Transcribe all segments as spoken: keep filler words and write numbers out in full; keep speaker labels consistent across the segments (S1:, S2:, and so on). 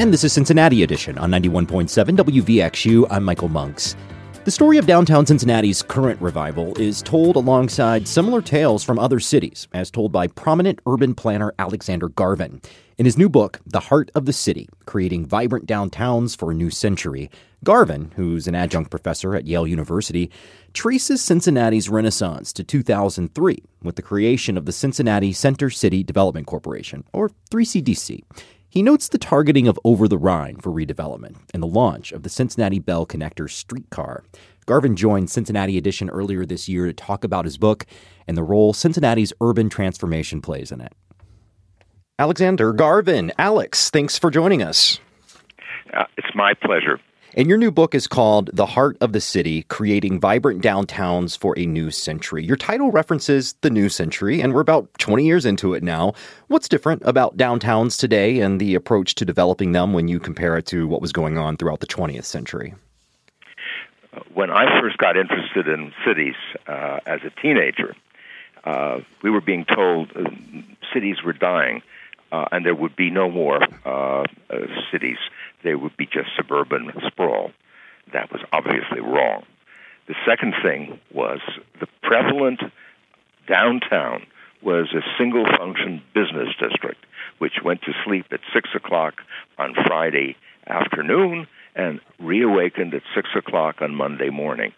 S1: And this is Cincinnati Edition on ninety-one point seven W V X U. I'm Michael Monks. The story of downtown Cincinnati's current revival is told alongside similar tales from other cities, as told by prominent urban planner Alexander Garvin. In his new book, The Heart of the City, Creating Vibrant Downtowns for a New Century, Garvin, who's an adjunct professor at Yale University, traces Cincinnati's renaissance to two thousand three with the creation of the Cincinnati Center City Development Corporation, or three C D C. He notes the targeting of Over the Rhine for redevelopment and the launch of the Cincinnati Bell Connector streetcar. Garvin joined Cincinnati Edition earlier this year to talk about his book and the role Cincinnati's urban transformation plays in it. Alexander Garvin, Alex, thanks for joining us.
S2: Uh, it's my pleasure.
S1: And your new book is called The Heart of the City, Creating Vibrant Downtowns for a New Century. Your title references the new century, and we're about twenty years into it now. What's different about downtowns today and the approach to developing them when you compare it to what was going on throughout the twentieth century?
S2: When I first got interested in cities uh, as a teenager, uh, we were being told uh, cities were dying uh, and there would be no more uh, uh, cities. They would be just suburban sprawl. That was obviously wrong. The second thing was the prevalent downtown was a single-function business district, which went to sleep at six o'clock on Friday afternoon and reawakened at six o'clock on Monday morning.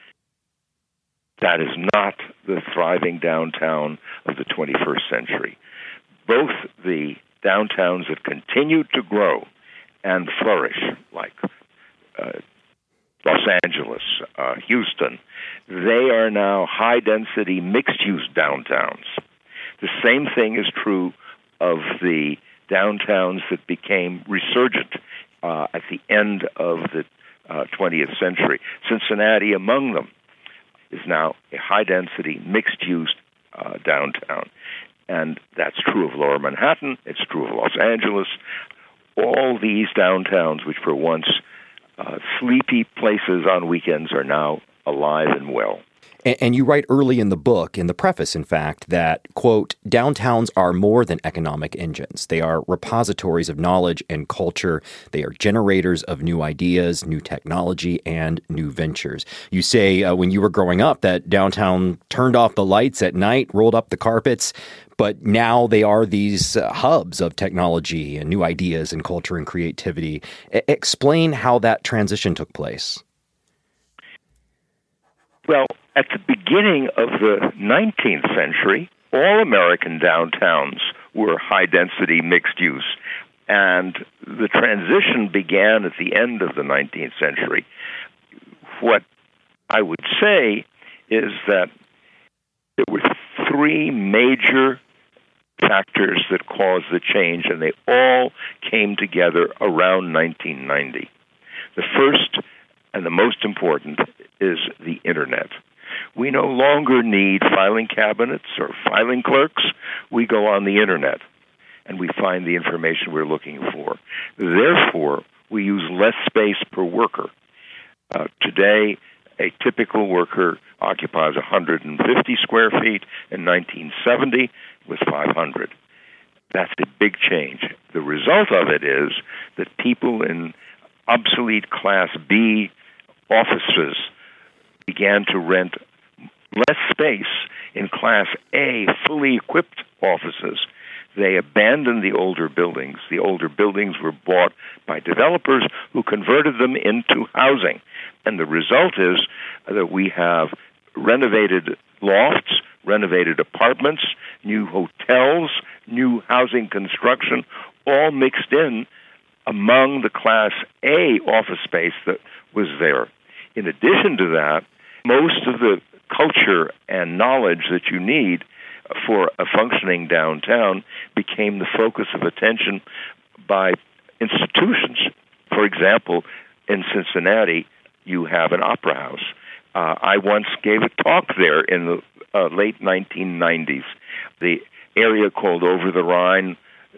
S2: That is not the thriving downtown of the twenty-first century. Both the downtowns that continued to grow and flourish, like uh, Los Angeles, uh, Houston, they are now high-density, mixed-use downtowns. The same thing is true of the downtowns that became resurgent uh, at the end of the uh, twentieth century. Cincinnati, among them, is now a high-density, mixed-use uh, downtown. And that's true of Lower Manhattan. It's true of Los Angeles. All these downtowns, which were once uh, sleepy places on weekends, are now alive and well.
S1: And, and you write early in the book, in the preface, in fact, that, quote, downtowns are more than economic engines. They are repositories of knowledge and culture. They are generators of new ideas, new technology, and new ventures. You say uh, when you were growing up that downtown turned off the lights at night, rolled up the carpets, but now they are these uh, hubs of technology and new ideas and culture and creativity. E- explain how that transition took place.
S2: Well, at the beginning of the nineteenth century, all American downtowns were high-density mixed-use, and the transition began at the end of the nineteenth century. What I would say is that there were three major factors that caused the change, and they all came together around nineteen ninety. The first and the most important is the Internet. We no longer need filing cabinets or filing clerks. We go on the Internet, and we find the information we're looking for. Therefore, we use less space per worker. Uh, today, a typical worker occupies one hundred fifty square feet. In nineteen seventy, it was five hundred. That's a big change. The result of it is that people in obsolete Class B offices began to rent less space in Class A fully equipped offices. They abandoned the older buildings. The older buildings were bought by developers who converted them into housing. And the result is that we have renovated lofts, renovated apartments, new hotels, new housing construction, all mixed in among the Class A office space that was there. In addition to that, most of the culture and knowledge that you need for a functioning downtown became the focus of attention by institutions. For example, in Cincinnati, you have an opera house. Uh, I once gave a talk there in the uh, late nineteen nineties. The area called Over the Rhine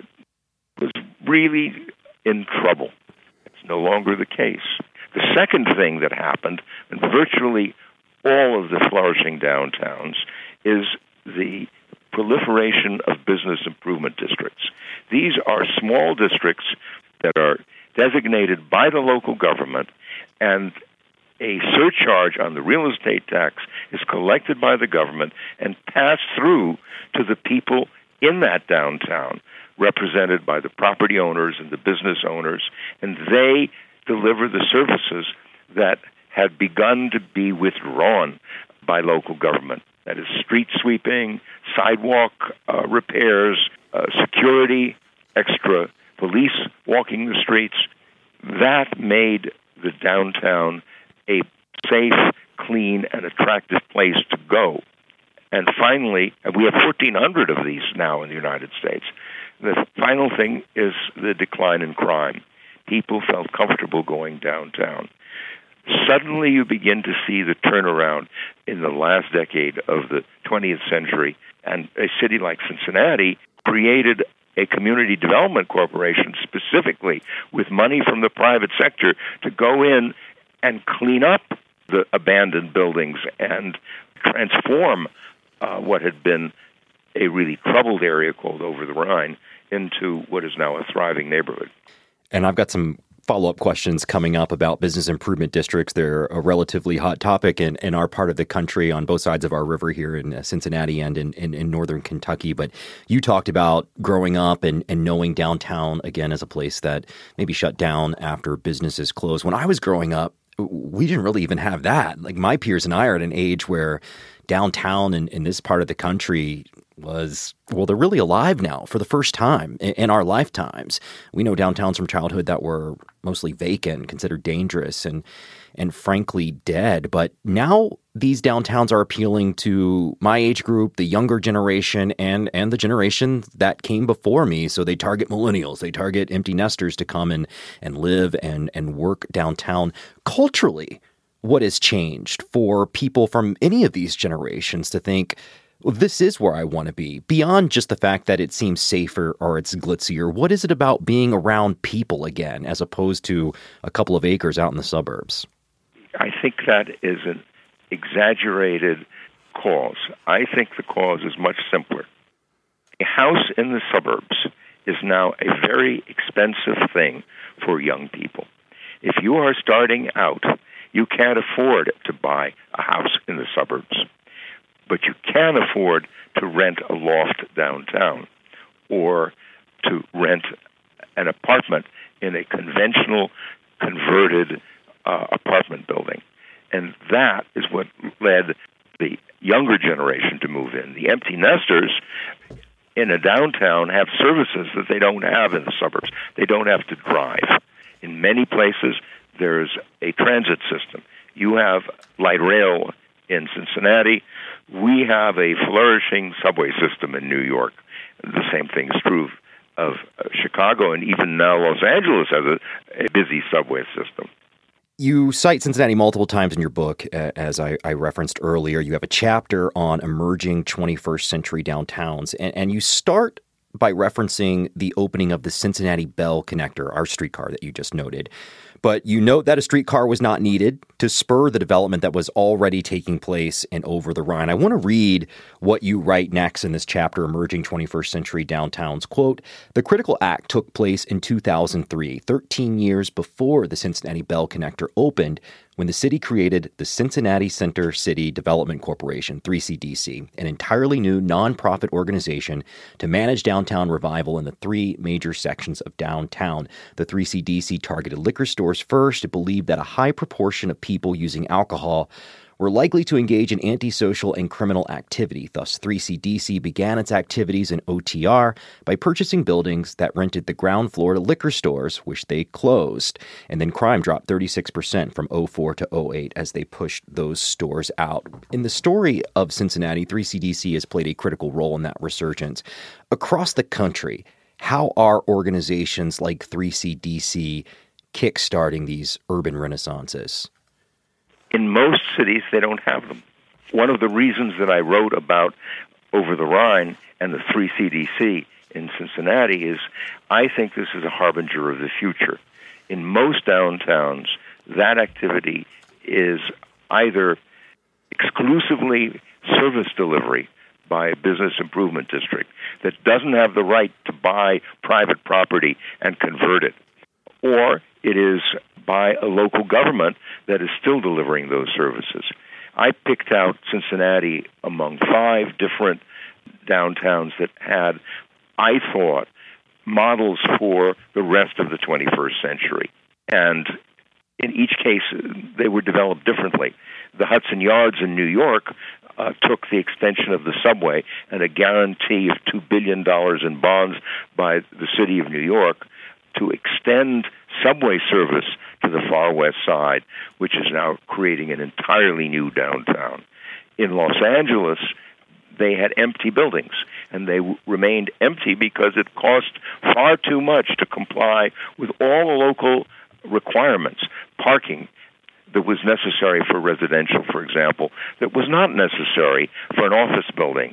S2: was really in trouble. It's no longer the case. The second thing that happened in virtually all of the flourishing downtowns is the proliferation of business improvement districts. These are small districts that are designated by the local government, and a surcharge on the real estate tax is collected by the government and passed through to the people in that downtown, represented by the property owners and the business owners, and they deliver the services that had begun to be withdrawn by local government. That is street sweeping, sidewalk uh, repairs, uh, security, extra police walking the streets. That made the downtown a safe, clean, and attractive place to go. And finally, and we have fourteen hundred of these now in the United States. The final thing is the decline in crime. People felt comfortable going downtown. Suddenly you begin to see the turnaround in the last decade of the twentieth century, and a city like Cincinnati created a community development corporation specifically with money from the private sector to go in and clean up the abandoned buildings and transform uh, what had been a really troubled area called Over the Rhine into what is now a thriving neighborhood.
S1: And I've got some follow-up questions coming up about business improvement districts. They're a relatively hot topic in, in our part of the country on both sides of our river here in uh, Cincinnati and in, in, in northern Kentucky. But you talked about growing up and, and knowing downtown, again, as a place that maybe shut down after businesses closed. When I was growing up, we didn't really even have that. Like my peers and I are at an age where downtown in, in this part of the country was, well, they're really alive now for the first time in, in our lifetimes. We know downtowns from childhood that were mostly vacant, considered dangerous, and and frankly dead. But now these downtowns are appealing to my age group, the younger generation, and and the generation that came before me. So they target millennials, they target empty nesters to come and and live and and work downtown. Culturally, what has changed for people from any of these generations to think, well, this is where I want to be, beyond just the fact that it seems safer or it's glitzier? What is it about being around people again, as opposed to a couple of acres out in the suburbs?
S2: I think that is an exaggerated cause. I think the cause is much simpler. A house in the suburbs is now a very expensive thing for young people. If you are starting out, you can't afford to buy a house in the suburbs, but you can afford to rent a loft downtown or to rent an apartment in a conventional converted uh, apartment building. And that is what led the younger generation to move in. The empty nesters in a downtown have services that they don't have in the suburbs. They don't have to drive. In many places, there's a transit system. You have light rail in Cincinnati. We have a flourishing subway system in New York. The same thing is true of uh, Chicago, and even now Los Angeles has a, a busy subway system.
S1: You cite Cincinnati multiple times in your book, uh, as I, I referenced earlier. You have a chapter on emerging twenty-first century downtowns, and, and you start by referencing the opening of the Cincinnati Bell Connector, our streetcar that you just noted. But you note that a streetcar was not needed to spur the development that was already taking place in Over the Rhine. I want to read what you write next in this chapter, Emerging twenty-first Century Downtowns. Quote, "The critical act took place in two thousand three, thirteen years before the Cincinnati Bell Connector opened, when the city created the Cincinnati Center City Development Corporation, three C D C, an entirely new nonprofit organization to manage downtown revival in the three major sections of downtown. The three C D C targeted liquor stores first. It believed that a high proportion of people using alcohol were likely to engage in antisocial and criminal activity. Thus, three C D C began its activities in O T R by purchasing buildings that rented the ground floor to liquor stores, which they closed. And then crime dropped thirty-six percent from oh four to oh eight as they pushed those stores out. In the story of Cincinnati, three C D C has played a critical role in that resurgence. Across the country, how are organizations like three C D C kickstarting these urban renaissances?
S2: In most cities, they don't have them. One of the reasons that I wrote about Over the Rhine and the three C D C in Cincinnati is I think this is a harbinger of the future. In most downtowns, that activity is either exclusively service delivery by a business improvement district that doesn't have the right to buy private property and convert it. or it is by a local government that is still delivering those services. I picked out Cincinnati among five different downtowns that had, I thought, models for the rest of the twenty-first century. And in each case, they were developed differently. The Hudson Yards in New York uh, took the extension of the subway and a guarantee of two billion dollars in bonds by the city of New York to extend subway service to the far west side, which is now creating an entirely new downtown. In Los Angeles, they had empty buildings, and they w- remained empty because it cost far too much to comply with all the local requirements. Parking that was necessary for residential, for example, that was not necessary for an office building.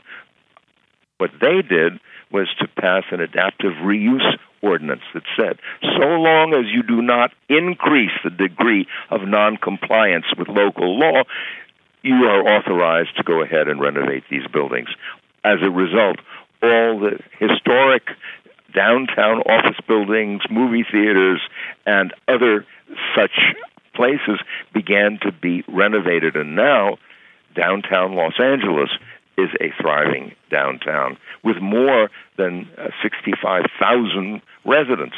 S2: What they did was to pass an adaptive reuse ordinance that said, so long as you do not increase the degree of noncompliance with local law, you are authorized to go ahead and renovate these buildings. As a result, all the historic downtown office buildings, movie theaters, and other such places began to be renovated, and now downtown Los Angeles is a thriving downtown with more than uh, sixty-five thousand residents.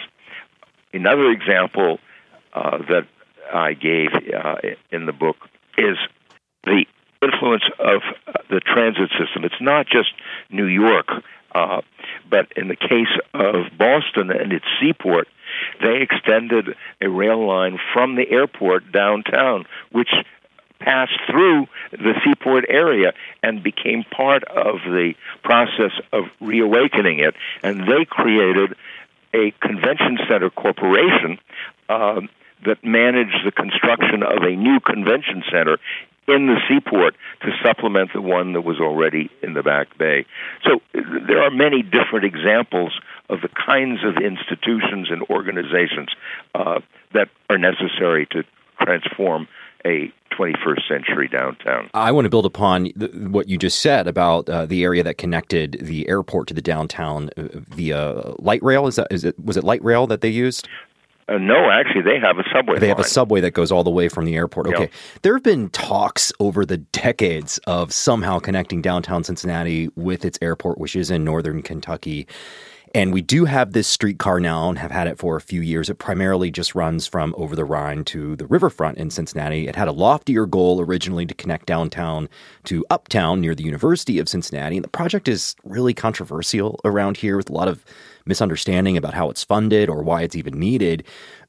S2: Another example uh, that I gave uh, in the book is the influence of uh, the transit system. It's not just New York, uh, but in the case of Boston and its seaport, they extended a rail line from the airport downtown, which passed through the seaport area and became part of the process of reawakening it. And they created a convention center corporation uh, that managed the construction of a new convention center in the seaport to supplement the one that was already in the Back Bay. So there are many different examples of the kinds of institutions and organizations uh, that are necessary to transform a twenty-first century downtown.
S1: I want to build upon the, what you just said about uh, the area that connected the airport to the downtown via light rail. Is that is it was it light rail that they used?
S2: Uh, no, actually, they have a subway
S1: They
S2: line.
S1: have a subway that goes all the way from the airport. Okay.
S2: Yep.
S1: There have been talks over the decades of somehow connecting downtown Cincinnati with its airport, which is in northern Kentucky. And we do have this streetcar now and have had it for a few years. It primarily just runs from over the Rhine to the riverfront in Cincinnati. It had a loftier goal originally to connect downtown to uptown near the University of Cincinnati. And the project is really controversial around here with a lot of misunderstanding about how it's funded or why it's even needed.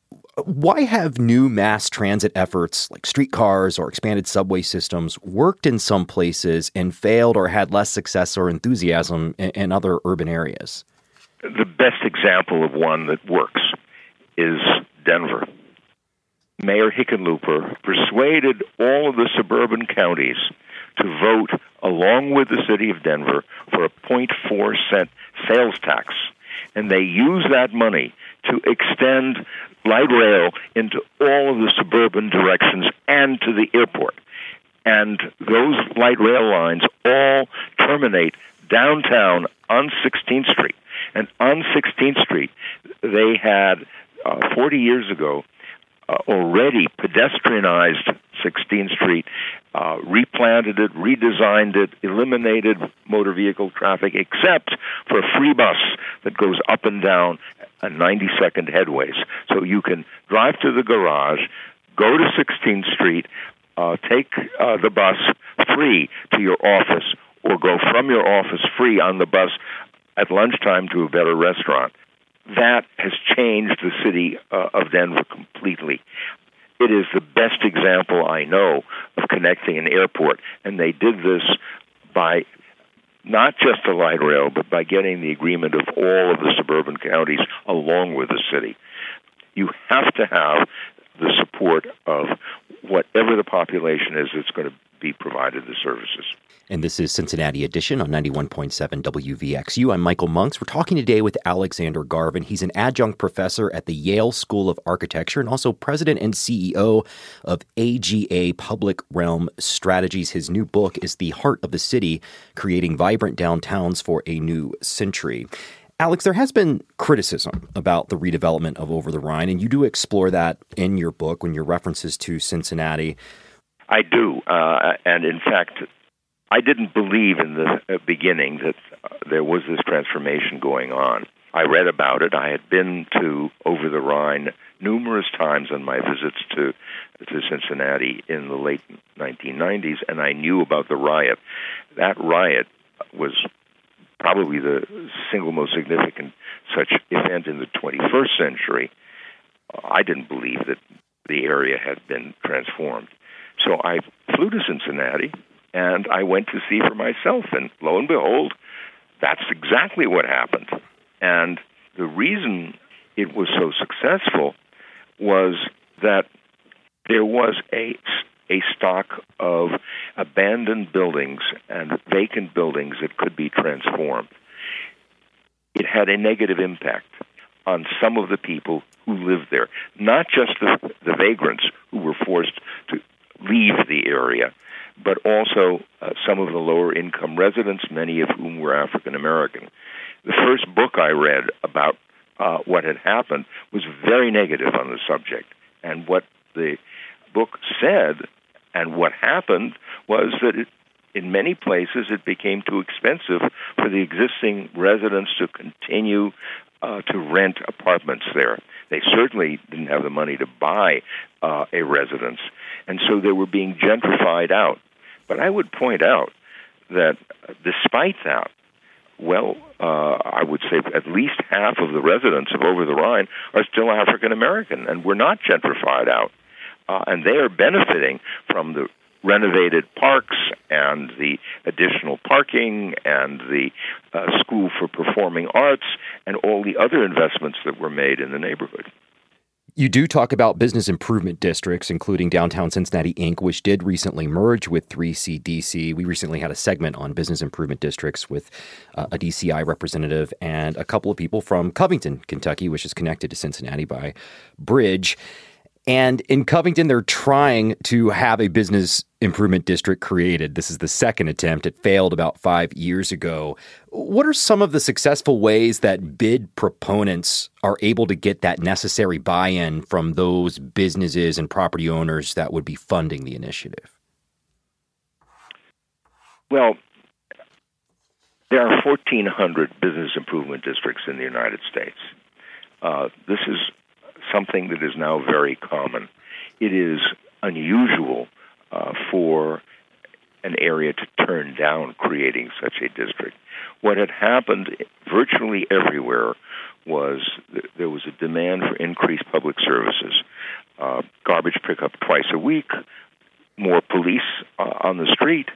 S1: Why have new mass transit efforts like streetcars or expanded subway systems worked in some places and failed or had less success or enthusiasm in, in other urban areas?
S2: The best example of one that works is Denver. Mayor Hickenlooper persuaded all of the suburban counties to vote along with the city of Denver for a zero point four cent sales tax. And they used that money to extend light rail into all of the suburban directions and to the airport. And those light rail lines all terminate downtown on sixteenth Street. And on sixteenth Street, they had, uh, forty years ago, uh, already pedestrianized sixteenth Street, uh, replanted it, redesigned it, eliminated motor vehicle traffic, except for a free bus that goes up and down a ninety-second headways. So you can drive to the garage, go to sixteenth Street, uh, take uh, the bus free to your office, or go from your office free on the bus at lunchtime to a better restaurant. That has changed the city uh, of Denver completely. It is the best example I know of connecting an airport, and they did this by not just the light rail, but by getting the agreement of all of the suburban counties along with the city. You have to have the support of whatever the population is that's going to be provided the services.
S1: And this is Cincinnati Edition on ninety-one point seven W V X U. I'm Michael Monks. We're talking today with Alexander Garvin. He's an adjunct professor at the Yale School of Architecture and also president and C E O of A G A Public Realm Strategies. His new book is The Heart of the City, Creating Vibrant Downtowns for a New Century. Alex, there has been criticism about the redevelopment of Over the Rhine, and you do explore that in your book when your references to Cincinnati.
S2: I do. Uh, and in fact, I didn't believe in the beginning that uh, there was this transformation going on. I read about it. I had been to Over the Rhine numerous times on my visits to to Cincinnati in the late nineteen nineties, and I knew about the riot. That riot was probably the single most significant such event in the twenty-first century. I didn't believe that the area had been transformed. So I flew to Cincinnati, and I went to see for myself, and lo and behold, that's exactly what happened. And the reason it was so successful was that there was a a stock of abandoned buildings and vacant buildings that could be transformed. It had a negative impact on some of the people who lived there, not just the, the vagrants who were forced to leave the area, but also uh, some of the lower-income residents, many of whom were African American. The first book I read about uh, what had happened was very negative on the subject, and what the book said and what happened was that it, in many places it became too expensive for the existing residents to continue uh, to rent apartments there. They certainly didn't have the money to buy uh, a residence, and so they were being gentrified out. But I would point out that despite that, well, uh, I would say at least half of the residents of Over the Rhine are still African American, and we're not gentrified out. Uh, and they are benefiting from the renovated parks and the additional parking and the uh, School for Performing Arts and all the other investments that were made in the neighborhood.
S1: You do talk about business improvement districts, including Downtown Cincinnati, Incorporated, which did recently merge with three C D C. We recently had a segment on business improvement districts with uh, a D C I representative and a couple of people from Covington, Kentucky, which is connected to Cincinnati by bridge. And in Covington, they're trying to have a business improvement district created. This is the second attempt. It failed about five years ago. What are some of the successful ways that bid proponents are able to get that necessary buy-in from those businesses and property owners that would be funding the initiative?
S2: Well, there are fourteen hundred business improvement districts in the United States. Uh, this is something that is now very common. It is unusual uh, for an area to turn down creating such a district. What had happened virtually everywhere was that there was a demand for increased public services, uh, garbage pickup twice a week, more police uh, on the street,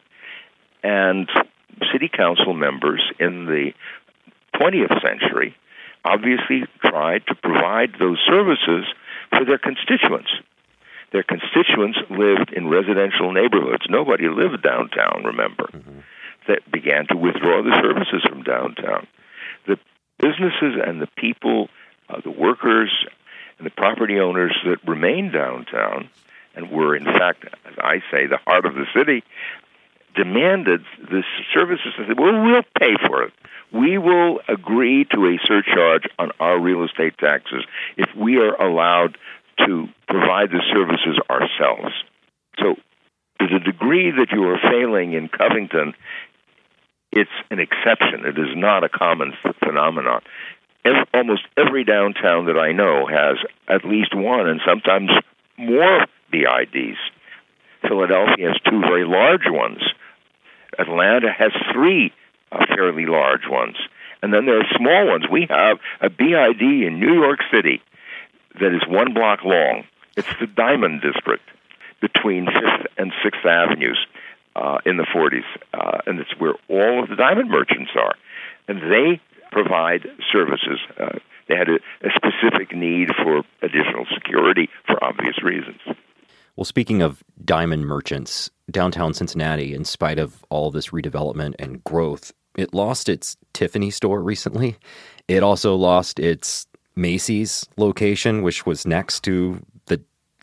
S2: and city council members in the twentieth century obviously tried to provide those services for their constituents. Their constituents lived in residential neighborhoods. Nobody lived downtown, remember, mm-hmm. that began to withdraw the services from downtown. The businesses and the people, uh, the workers and the property owners that remained downtown and were, in fact, as I say, the heart of the city, demanded the services and said, well, we'll pay for it. We will agree to a surcharge on our real estate taxes if we are allowed to provide the services ourselves. So to the degree that you are failing in Covington, it's an exception. It is not a common phenomenon. Every, almost every downtown that I know has at least one and sometimes more B I Ds. Philadelphia has two very large ones. Atlanta has three uh, fairly large ones. And then there are small ones. We have a B I D in New York City that is one block long. It's the Diamond District between fifth and sixth Avenues uh, in the forties. Uh, and it's where all of the diamond merchants are. And they provide services. Uh, they had a, a specific need for additional security for obvious reasons.
S1: Well, speaking of diamond merchants, downtown Cincinnati, in spite of all this redevelopment and growth, it lost its Tiffany store recently. It also lost its Macy's location, which was next to the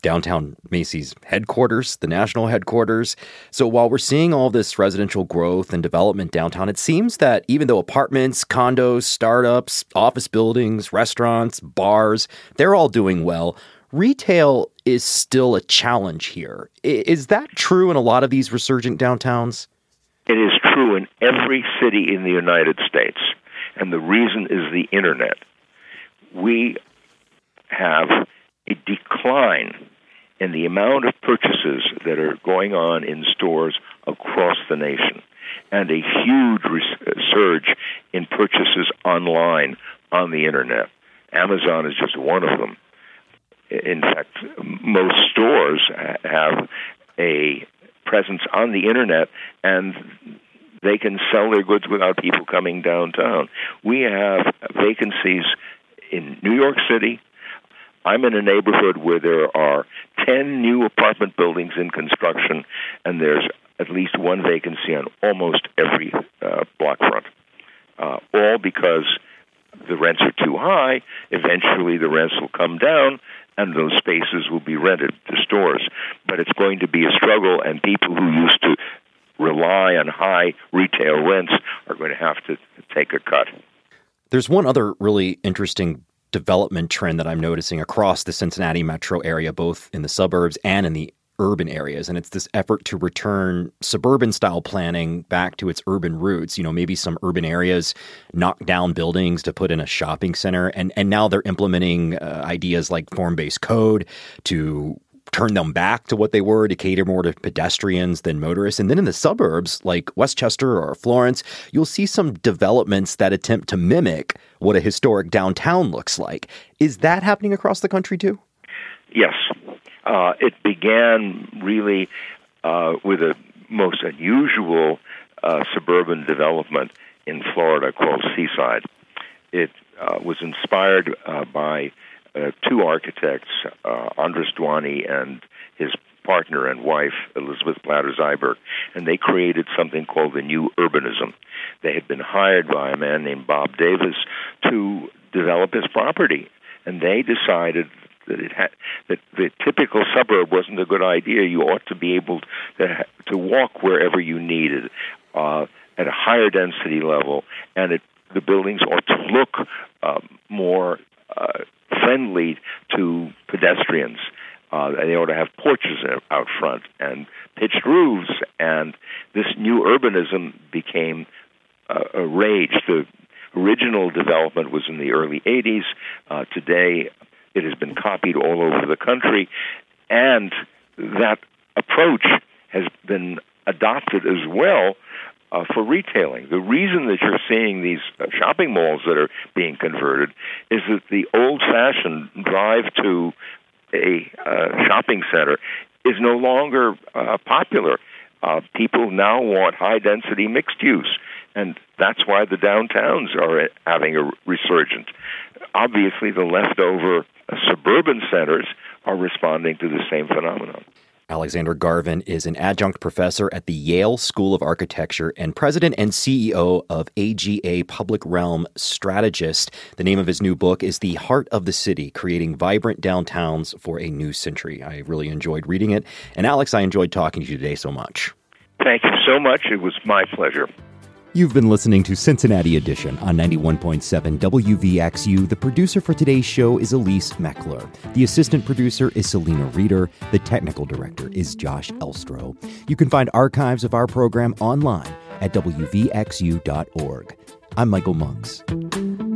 S1: downtown Macy's headquarters, the national headquarters. So while we're seeing all this residential growth and development downtown, it seems that even though apartments, condos, startups, office buildings, restaurants, bars, they're all doing well, retail is still a challenge here. Is that true in a lot of these resurgent downtowns?
S2: It is true in every city in the United States, and the reason is the internet. We have a decline in the amount of purchases that are going on in stores across the nation, and a huge surge in purchases online on the internet. Amazon is just one of them. In fact, most stores have a presence on the internet, and they can sell their goods without people coming downtown. We have vacancies in New York City. I'm in a neighborhood where there are ten new apartment buildings in construction, and there's at least one vacancy on almost every uh, block front, uh, all because the rents are too high. Eventually, the rents will come down, and those spaces will be rented to stores. But it's going to be a struggle, and people who used to rely on high retail rents are going to have to take a cut.
S1: There's one other really interesting development trend that I'm noticing across the Cincinnati metro area, both in the suburbs and in the urban areas. And it's this effort to return suburban style planning back to its urban roots. You know, maybe some urban areas knock down buildings to put in a shopping center. And, and now they're implementing uh, ideas like form-based code to turn them back to what they were, to cater more to pedestrians than motorists. And then in the suburbs, like Westchester or Florence, you'll see some developments that attempt to mimic what a historic downtown looks like. Is that happening across the country too?
S2: Yes. Uh, it began really uh, with a most unusual uh, suburban development in Florida called Seaside. It uh, was inspired uh, by Uh, two architects, uh, Andres Duany and his partner and wife, Elizabeth Platter-Zyberg, and they created something called the New Urbanism. They had been hired by a man named Bob Davis to develop his property, and they decided that it had, that the typical suburb wasn't a good idea. You ought to be able to, to walk wherever you needed uh, at a higher density level, and it, the buildings ought to look uh, more uh, friendly to pedestrians. Uh, they ought to have porches out front and pitched roofs, and this new urbanism became uh, a rage. The original development was in the early eighties. Uh, today, it has been copied all over the country, and that approach has been adopted as well Uh, for retailing. The reason that you're seeing these uh, shopping malls that are being converted is that the old-fashioned drive to a uh, shopping center is no longer uh, popular. Uh, people now want high-density mixed use, and that's why the downtowns are having a resurgence. Obviously, the leftover uh, suburban centers are responding to the same phenomenon.
S1: Alexander Garvin is an adjunct professor at the Yale School of Architecture and president and C E O of A G A Public Realm Strategist. The name of his new book is The Heart of the City, Creating Vibrant Downtowns for a New Century. I really enjoyed reading it. And Alex, I enjoyed talking to you today so much.
S2: Thank you so much. It was my pleasure.
S1: You've been listening to Cincinnati Edition on ninety-one point seven W V X U. The producer for today's show is Elise Meckler. The assistant producer is Selena Reeder. The technical director is Josh Elstro. You can find archives of our program online at W V X U dot org. I'm Michael Monks.